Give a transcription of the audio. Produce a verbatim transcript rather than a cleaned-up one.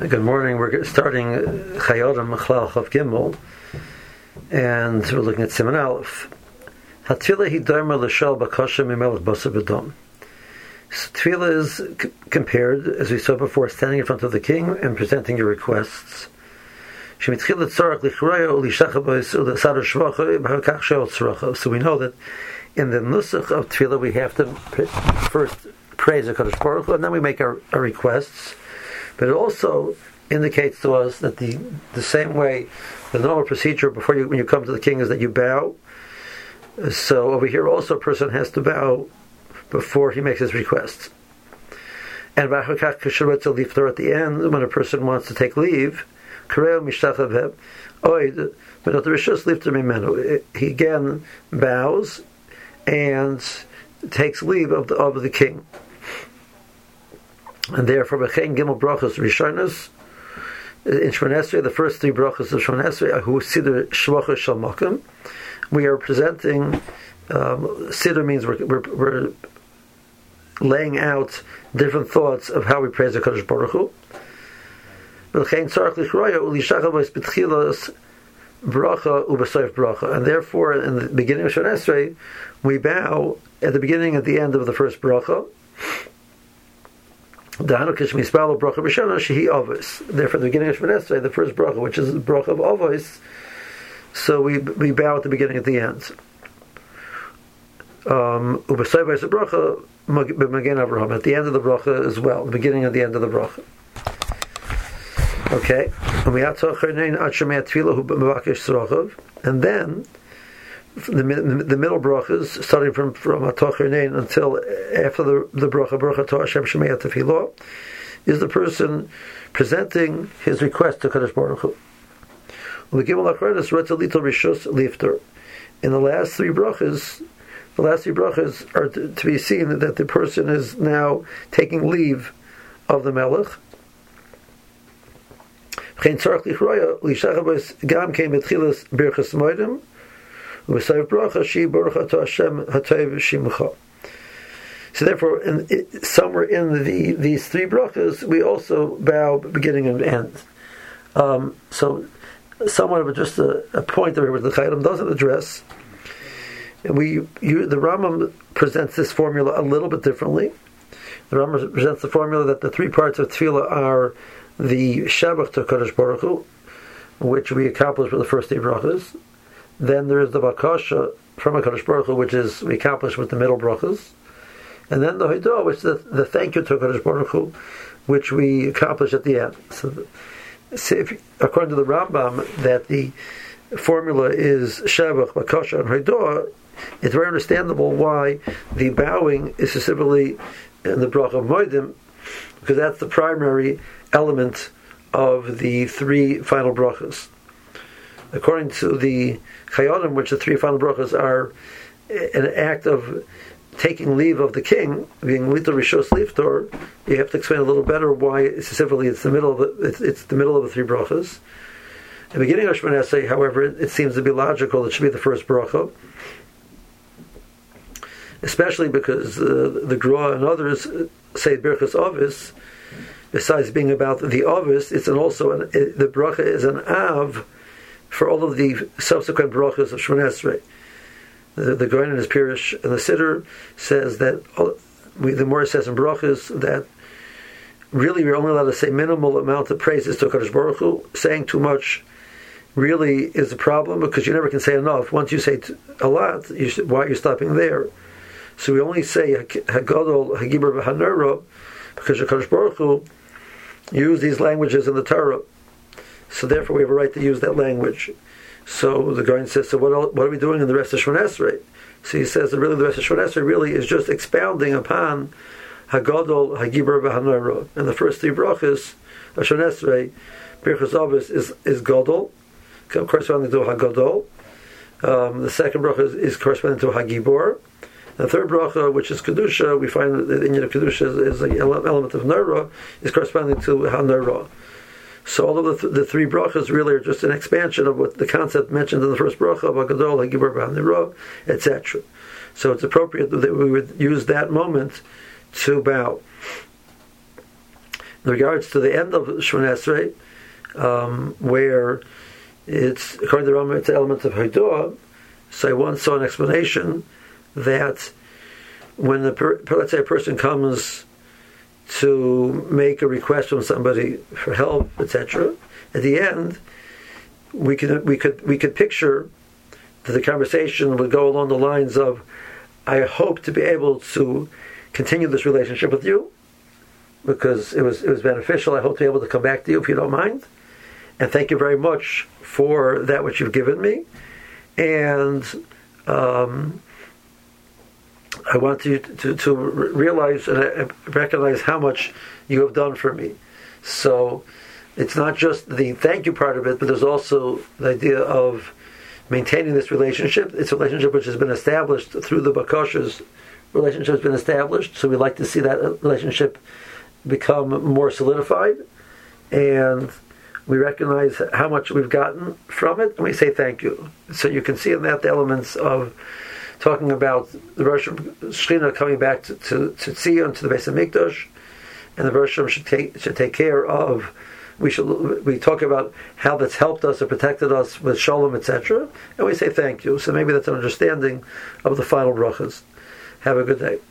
Good morning. We're starting Chayodim Machlal Chav Gimel, and we're looking at Siman Aleph. Hatfila hi doima l'shal bakasha mimelech basa b'dom. Tefillah is c- compared, as we saw before, standing in front of the king and presenting your requests. So we know that in the nusach of Tefillah we have to first praise the Kadosh Baruch Hu, and then we make our, our requests. But it also indicates to us that the the same way, the normal procedure before you when you come to the king is that you bow. So over here also a person has to bow before he makes his requests. And at the end, when a person wants to take leave, he again bows and takes leave of the, of the king. And therefore, B'chein Gimel Brachos Rishonos in Shemon Esrei, the first three brachos of Shemon Esrei, who Siddur Shvachos Shel Makom, we are presenting. Um, Siddur means we're, we're, we're laying out different thoughts of how we praise the Kadosh Baruch Hu. B'chein Tzarich Lichroya U'Lishachal B'Es B'Tchilas Bracha U'B'Soif Bracha, and therefore, in the beginning of Shemon Esrei, we bow at the beginning and the end of the first bracha. Therefore, the beginning of Shemon Esrei, the first bracha, which is the bracha of Avos, so we we bow at the beginning and the end. Um, at the end of the bracha as well, the beginning and the end of the bracha. Okay, and then the the middle brachas, starting from from Atocher Nein until after the the bracha bracha to Hashem Shemei Tefillah, is the person presenting his request to Kadosh Baruch Hu. In the last three brachas, the last three brachas are to, to be seen that the person is now taking leave of the Melech. So therefore, in, it, somewhere in the, these three brachas, we also bow beginning and end. Um, so, somewhat of just a, a point that the Chayyim doesn't address. And we, you, the Rambam presents this formula a little bit differently. The Rambam presents the formula that the three parts of Tefillah are the Shabbat to Kadosh Baruch Hu, which we accomplished with the first three brachas. Then there is the Bakasha from HaKadosh Baruch Hu, which is we accomplished with the middle brachas. And then the Hodah, which is the, the thank you to HaKadosh Baruch Hu, which we accomplished at the end. So, so if, according to the Rambam, that the formula is Shabbat, Bakasha, and Hodah, it's very understandable why the bowing is specifically in the bracha of Moedim, because that's the primary element of the three final brachas. According to the Chayodim, which the three final brachas are an act of taking leave of the king, being Litor Rishos Liftor, you have to explain a little better why specifically it's the middle of the, it's, it's the middle of the three brachas. At the beginning of Shemon Esrei, however, it, it seems to be logical it should be the first bracha, especially because uh, the Gra and others say Birchas Avos. Besides being about the Avos, it's an also an, it, the bracha is an Av for all of the subsequent brachas of Shemon Esrei. The, the Gaon in his Pirush and the Siddur says that all, we, the more it says in brachas that really we're only allowed to say minimal amount of praises to Kadosh Baruch Hu. Saying too much really is a problem because you never can say enough. Once you say t- a lot, you should, why are you stopping there? So we only say Hagadol, Hagibur, V'Hanera because Kadosh Baruch Hu used these languages in the Torah. So therefore we have a right to use that language. So the Gaon says, so what, what are we doing in the rest of Shemon Esrei? So he says that really the rest of Shemon Esrei really is just expounding upon Hagadol, Hagibur, V'Hanera. And the first three brachas of Shemon Esrei, Birchas Avos is, is Gadol, corresponding to Hagadol. Um, the second bracha is, is corresponding to Hagibor. The third bracha, which is Kedusha, we find that the Inyan of Kedusha is, is an element of Nera, is corresponding to HaNera. So all of the, th- the three brachas really are just an expansion of what the concept mentioned in the first bracha of Hagadol, Hagibor, HaNera, et cetera. So it's appropriate that we would use that moment to bow. in regards to the end of Shemona Esrei, um, where it's, according to the Rambam, it's an element of Haiduah. So I once saw an explanation that when the per, let's say a person comes to make a request from somebody for help, et cetera, at the end we could we could we could picture that the conversation would go along the lines of, I hope to be able to continue this relationship with you because it was it was beneficial. I hope to be able to come back to you if you don't mind, and thank you very much for that which you've given me, and um, I want you to, to, to realize and recognize how much you have done for me. So it's not just the thank you part of it, but there's also the idea of maintaining this relationship. It's a relationship which has been established through the Bakashas. Relationship has been established, so we like to see that relationship become more solidified, and we recognize how much we've gotten from it, and we say thank you. So you can see in that the elements of talking about the Rosh Shechina coming back to, to, to Tzion, to the Beis HaMikdash, and the Rosh should take should take care of. We should we talk about how that's helped us or protected us with Shalom, et cetera, and we say thank you. So maybe that's an understanding of the final brachas. Have a good day.